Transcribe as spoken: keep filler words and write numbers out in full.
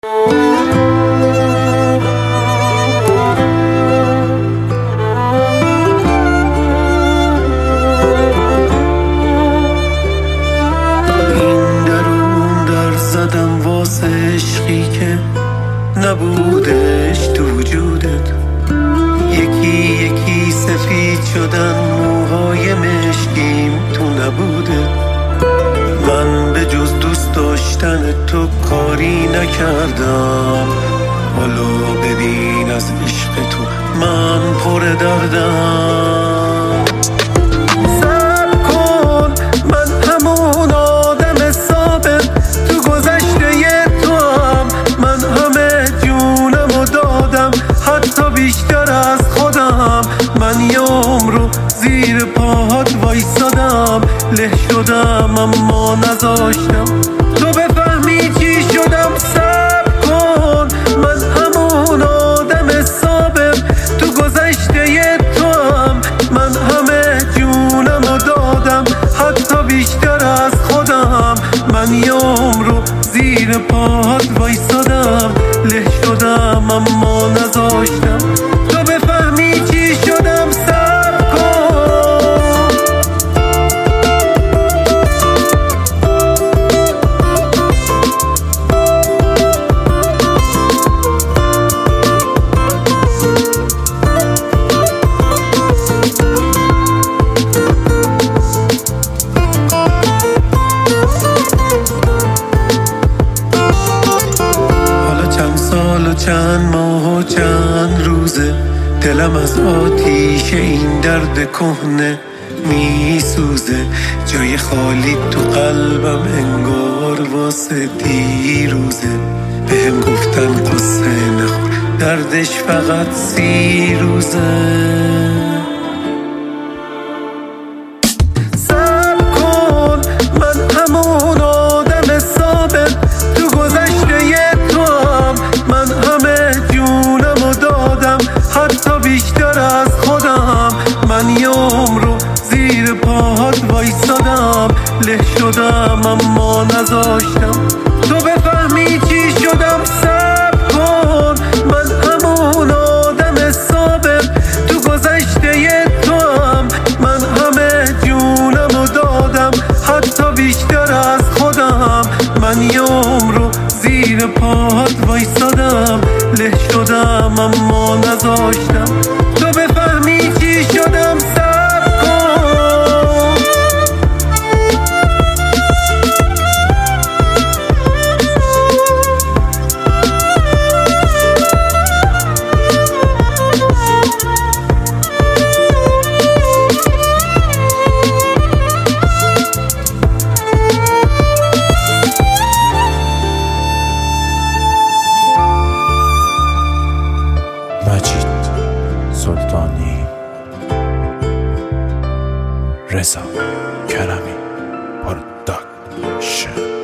این درون در زدم واسه عشقی که نبودش تو وجودت. یکی یکی سفید شدن موهای مشکیم تو نبودت. من به جز دوست داشتن تو کاری نکردم. حالا ببین از عشق تو من پر دردم. صبر کن، من همون آدم ثابت تو گذشته تو هم. من همه جونمو دادم، حتی بیشتر از خودم. من یه عمر رو زیر پاهات وایسادم. له شدم اما نذاشتم تو بفهمی چی شدم. صبر کن، من همون آدم ثابت تو گذشته تو هم. من همه جونمو دادم، حتی بیشتر از خودم. من یه عمر رو زیر پاهات وایسادم. له شدم اما نذاشتم تو بفهمی چی شدم. صبر کن. حالا چند ماه و چند روزه دلم از آتیش این درد کهنه میسوزه. جای خالی تو قلبم انگار واسه دیروزه. بهم گفتن قصه نخور، دردش فقط سی روزه. بیشتر از خودم. من یه عمر رو زیر پاهات وایسادم. له شدم اما نذاشتم تو بفهمی چی شدم. صبر کن، من همون آدم ثابت تو گذشته تو هم. من همه جونمو دادم، حتی بیشتر از خودم. من یه عمر رو زیر پاهات وایسادم. له شدم اما نذاشتم تو بفهمی چی شدم. صبر کن. مجید سلطانی، رضا کرمی پروداکشن.